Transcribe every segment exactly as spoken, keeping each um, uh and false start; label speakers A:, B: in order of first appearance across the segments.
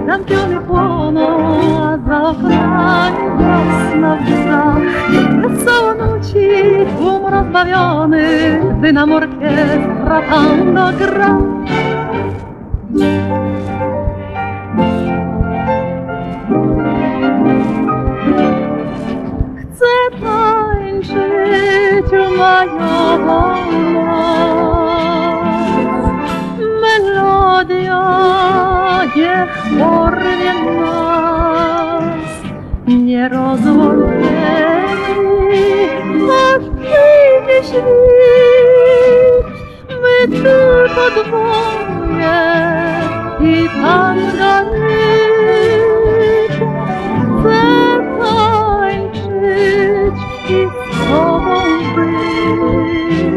A: lampiony płoną, a za oknami wiosna wrza. Wesoło nuci tłum rozbawiony, gdy nam orkiestra tango gra. Chcę tańczyć majową noc, melodia niech porwie nas, nie rozłączyli, aż przyjdzie świt, my tylko dwoje i tanga rytm. Chcę tańczyć i z tobą być,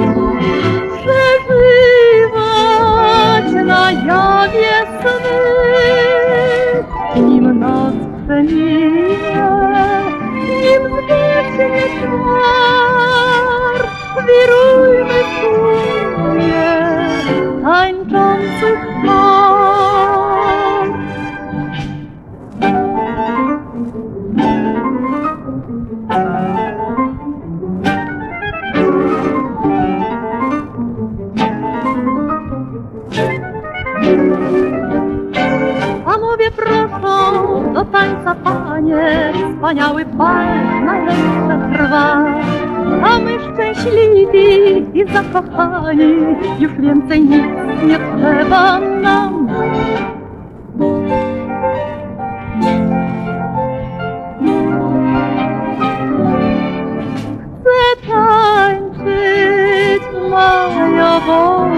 A: przeżywać na jawie sny, nim noc przeminie, nim zgaśnie czar, wirujmy wspólnie tańczących par. Panowie proszą do tańca, panie, wspaniały bal najlepsze trwa. A my szczęśliwi i zakochani, już więcej nic nie trzeba nam. Chcę tańczyć majową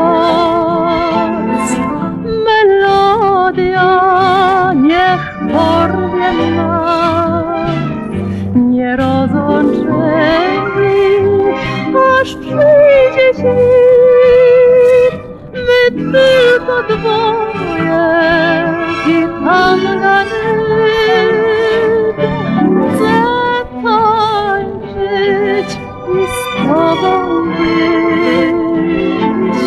A: noc, melodia niech porwie nas, nie rozłączyli, aż przyjdzie świt, my tylko dwoje i tanga rytm. Chcę tańczyć i z tobą być,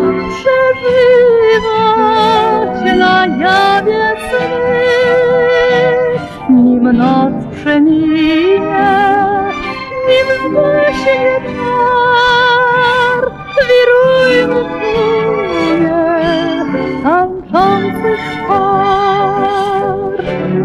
A: przeżywać na jawie sny, nim noc przeminie, nim zgaśnie czar, wirujmy wspólnie tańczących par.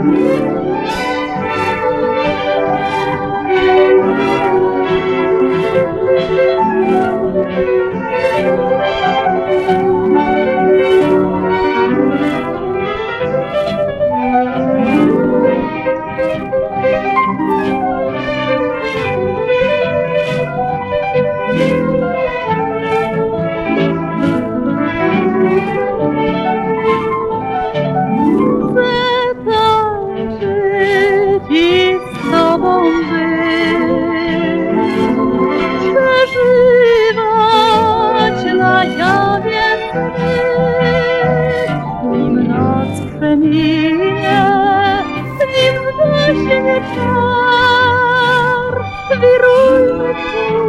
A: Przeminie, nim zgaśnie czar, wirujmy